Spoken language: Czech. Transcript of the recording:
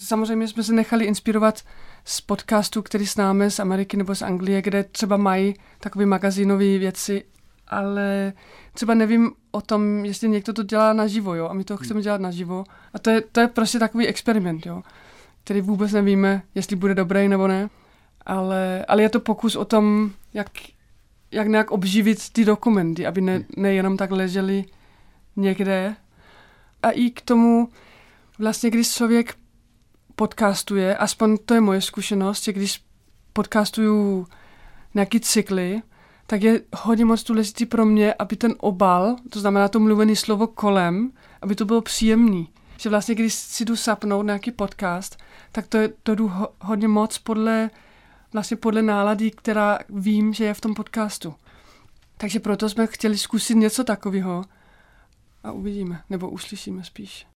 Samozřejmě jsme se nechali inspirovat z podcastů, který známe z Ameriky nebo z Anglie, kde třeba mají takové magazínové věci, ale třeba nevím o tom, jestli někdo to dělá naživo, jo, a my to chceme dělat naživo. A to je prostě takový experiment, jo, který vůbec nevíme, jestli bude dobrý nebo ne, ale je to pokus o tom, jak nějak obživit ty dokumenty, aby nejenom tak leželi někde. A i k tomu, vlastně, když člověk podcastuje, aspoň to je moje zkušenost, že když podcastuju nějaký cykly, tak je hodně moc důležitý pro mě, aby ten obal, to znamená to mluvené slovo kolem, aby to bylo příjemný. Že vlastně, když si jdu sapnout nějaký podcast, tak to jdu hodně moc podle nálady, která vím, že je v tom podcastu. Takže proto jsme chtěli zkusit něco takového a uvidíme, nebo uslyšíme spíš.